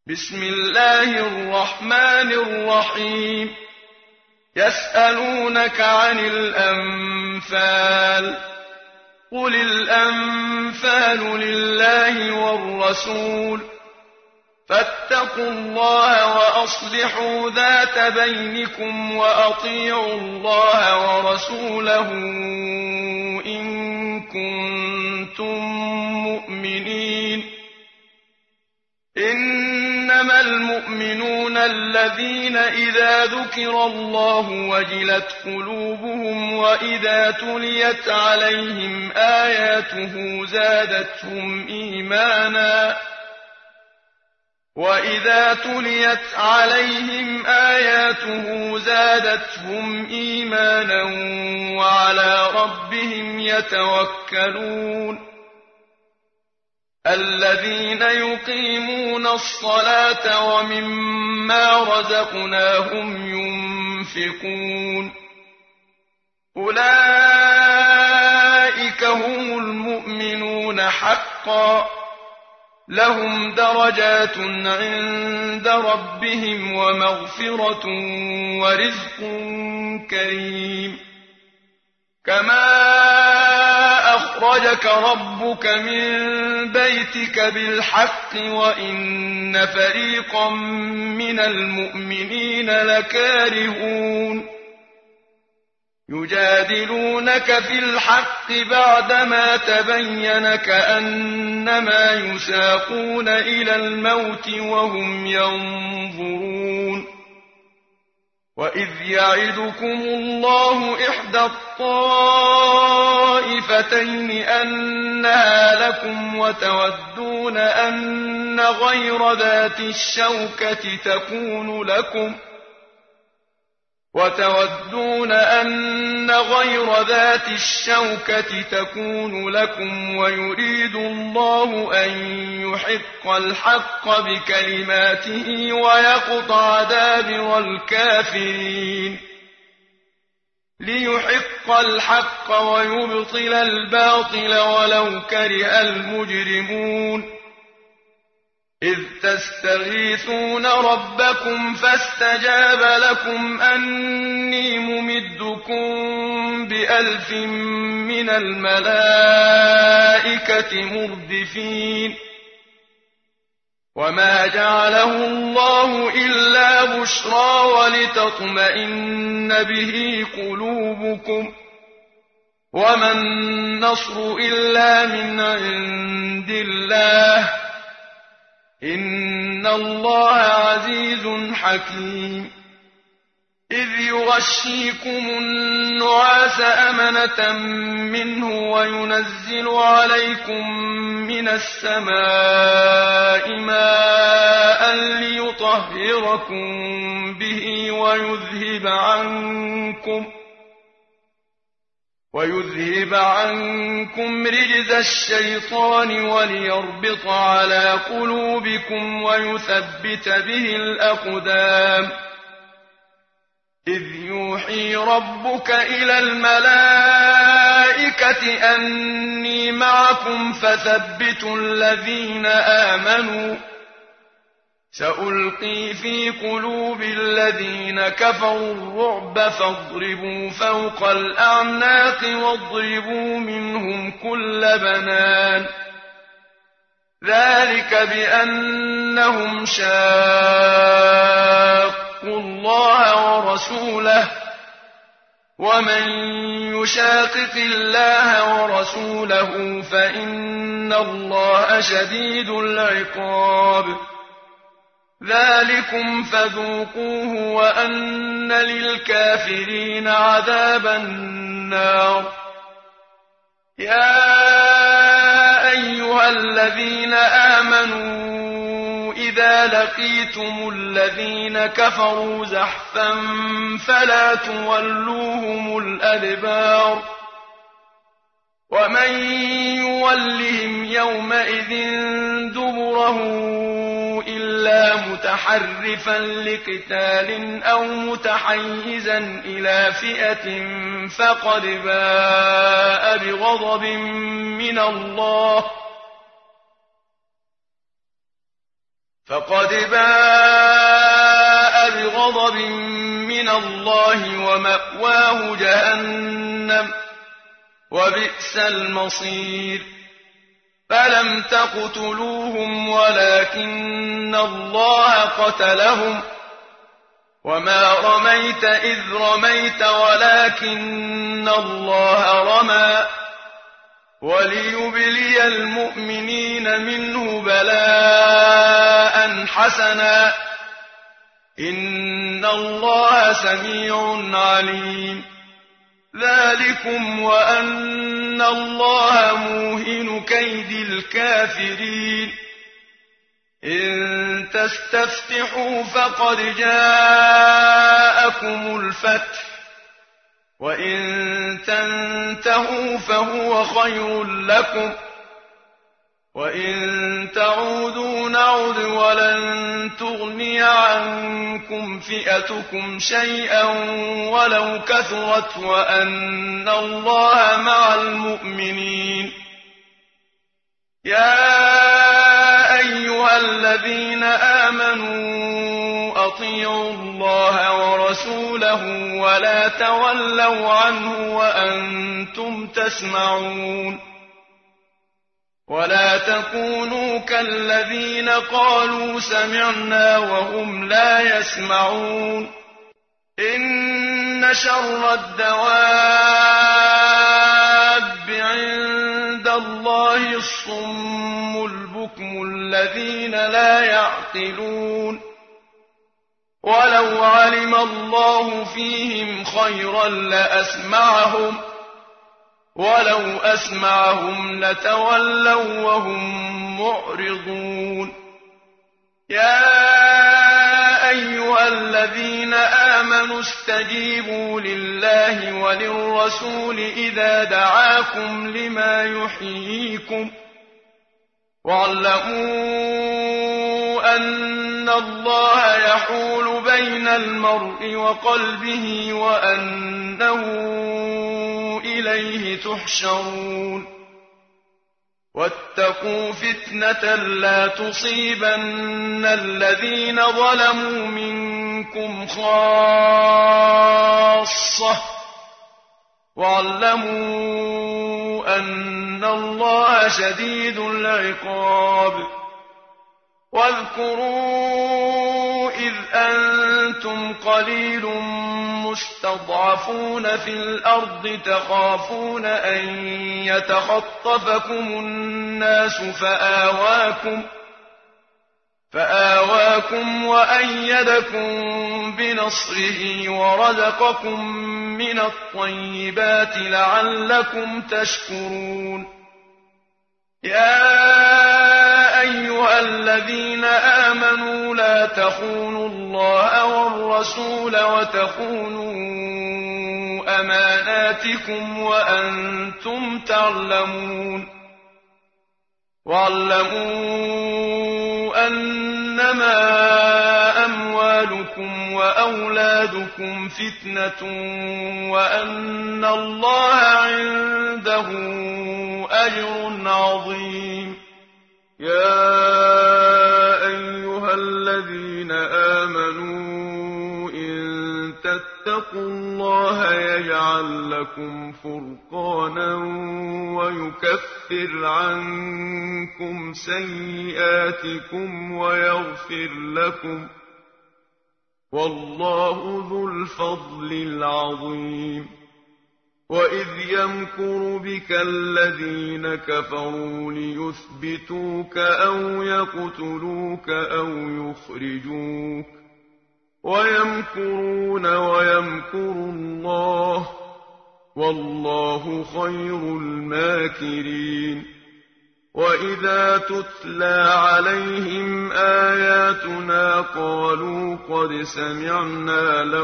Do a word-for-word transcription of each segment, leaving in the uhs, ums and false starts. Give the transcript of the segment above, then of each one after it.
بسم الله الرحمن الرحيم يسألونك عن الأنفال قل الأنفال لله والرسول فاتقوا الله وأصلحوا ذات بينكم وأطيعوا الله ورسوله إن كنتم مؤمنين إنما المؤمنون الذين إذا ذكر الله وجلت قلوبهم وإذا تليت عليهم آياته زادتهم إيمانا وإذا تليت عليهم آياته زادتهم إيمانا وعلى ربهم يتوكلون الذين يقيمون الصلاة ومما رزقناهم ينفقون أولئك هم المؤمنون حقا لهم درجات عند ربهم ومغفرة ورزق كريم كما أخرجك ربك من بيتك بالحق وإن فريقا من المؤمنين لكارهون يجادلونك في الحق بعدما تبين كأنما يساقون إلى الموت وهم ينظرون وإذ يعدكم الله إحدى الطائفتين أنها لكم وتودون أن غير ذات الشوكة تكون لكم وتودون أن غير ذات الشوكة تكون لكم ويريد الله أن يحق الحق بكلماته ويقطع دابر الكافرين ليحق الحق ويبطل الباطل ولو كره المجرمون إذ تستغيثون ربكم فاستجاب لكم أني ممدكم بألف من الملائكة مردفين وما جعله الله إلا بشرى ولتطمئن به قلوبكم وما النصر إلا من عند الله إن الله عزيز حكيم إذ يغشيكم النعاس أمنة منه وينزل عليكم من السماء ماء ليطهركم به ويذهب عنكم ويذهب عنكم رجز الشيطان وليربط على قلوبكم ويثبت به الأقدام إذ يوحي ربك إلى الملائكة أني معكم فثبتوا الذين آمنوا سألقي في قلوب الذين كفروا الرعب فاضربوا فوق الأعناق واضربوا منهم كل بنان ذلك بأنهم شاقوا الله ورسوله ومن يشاقق الله ورسوله فإن الله شديد العقاب ذلكم فذوقوه وأن للكافرين عذاب النار يا أيها الذين آمنوا إذا لقيتم الذين كفروا زحفا فلا تولوهم الأدبار ومن يولهم يومئذ دبره إلا متحرفا لقتال أو متحيزا إلى فئة فقد باء بغضب من الله فقد باء بغضب من الله ومأواه جهنم وبئس المصير فلم تقتلوهم ولكن الله قتلهم وما رميت إذ رميت ولكن الله رمى وليبلي المؤمنين منه بلاء حسنا إن الله سميع عليم ذلكم وأن الله موهن كيد الكافرين إن تستفتحوا فقد جاءكم الفتح وإن تنتهوا فهو خير لكم وإن تعودوا نعد ولن تغني عنكم فئتكم شيئا ولو كثرت وأن الله مع المؤمنين يا أيها الذين آمنوا أطيعوا الله ورسوله ولا تولوا عنه وأنتم تسمعون ولا تكونوا كالذين قالوا سمعنا وهم لا يسمعون إن شر الدواب عند الله الصم البكم الذين لا يعقلون ولو علم الله فيهم خيرا لأسمعهم ولو أسمعهم لتولوا وهم معرضون يا أيها الذين آمنوا استجيبوا لله وللرسول إذا دعاكم لما يحييكم واعلموا أن الله يحول بين المرء وقلبه وأنه إليه تحشرون واتقوا فتنة لا تصيبن الذين ظلموا منكم خاصة واعلموا أن الله شديد العقاب واذكروا إذ أنتم قليل مستضعفون في الأرض تخافون أن يتخطفكم الناس فآواكم فآواكم وأيدكم بنصره ورزقكم من الطيبات لعلكم تشكرون يا أيها الذين آمنوا لا تخونوا الله والرسول وتخونوا أماناتكم وأنتم تعلمون واعلموا أنما أموالكم وأولادكم فتنة وأن الله عنده أجر عظيم يا أيها الذين آمنوا إن تتقوا الله يجعل لكم فرقانا ويكفر عنكم سيئاتكم ويغفر لكم والله ذو الفضل العظيم وإذ يمكر بك الذين كفروا ليثبتوك أو يقتلوك أو يخرجوك ويمكرون ويمكر الله والله خير الماكرين وإذا تتلى عليهم آياتنا قالوا قد سمعنا لو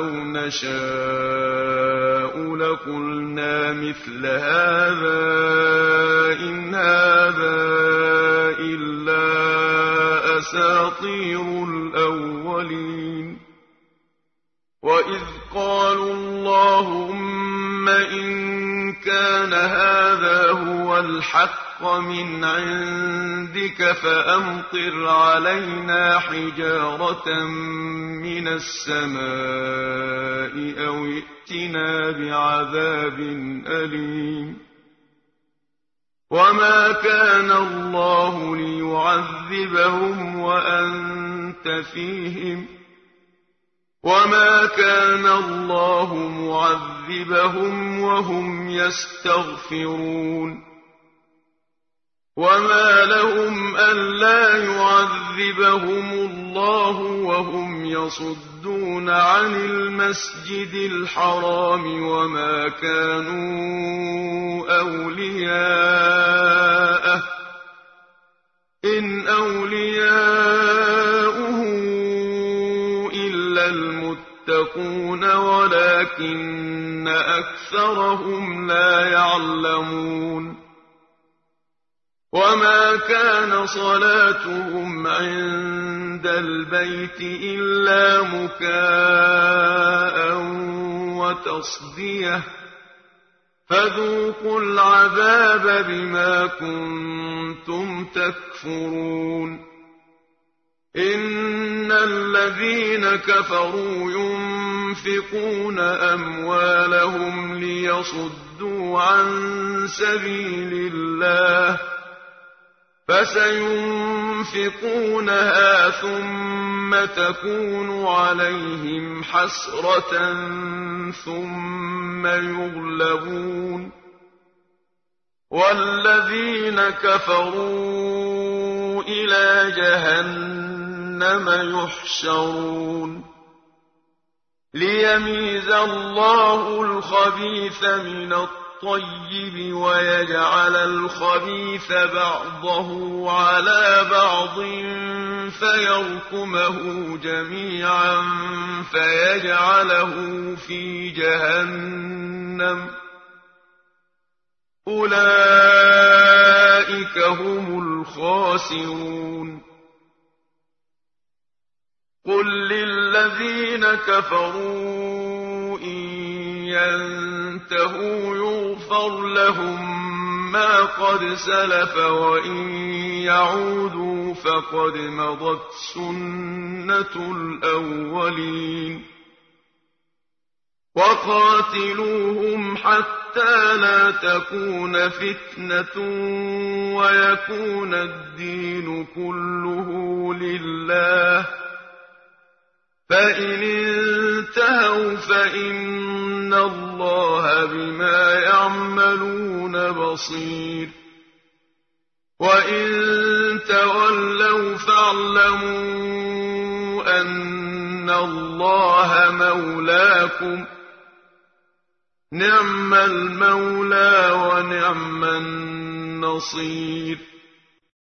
نشاء لقلنا مثل هذا إن هذا إلا أساطير الأولين وإذ قالوا اللهم إن كان هذا هو الحق الحق من عندك فأمطر علينا حجارة من السماء أو ائتنا بعذاب أليم وما كان الله ليعذبهم وأنت فيهم وما كان الله معذبهم وهم يستغفرون وما لهم ألا يعذبهم الله وهم يصدون عن المسجد الحرام وما كانوا أولياءه إن أولياؤه إلا المتقون ولكن أكثرهم لا يعلمون وما كان صلاتهم عند البيت إلا مكاء وتصدية فذوقوا العذاب بما كنتم تكفرون إن الذين كفروا ينفقون أموالهم ليصدوا عن سبيل الله فسينفقونها ثم تكون عليهم حسرة ثم يغلبون والذين كفروا إلى جهنم يحشرون ليميز الله الخبيث من الطيب الطيب ويجعل الخبيث بعضه على بعض فيركمه جميعا فيجعله في جهنم أولئك هم الخاسرون قل للذين كفروا إن ينتهوا يغفر لهم ما قد سلف وإن يعودوا فقد مضت سنة الأولين وقاتلوهم حتى لا تكون فتنة ويكون الدين كله لله فإن انتهوا فإن الله بما يعملون بصير وإن تولوا فاعلموا أن الله مولاكم نعم المولى ونعم النصير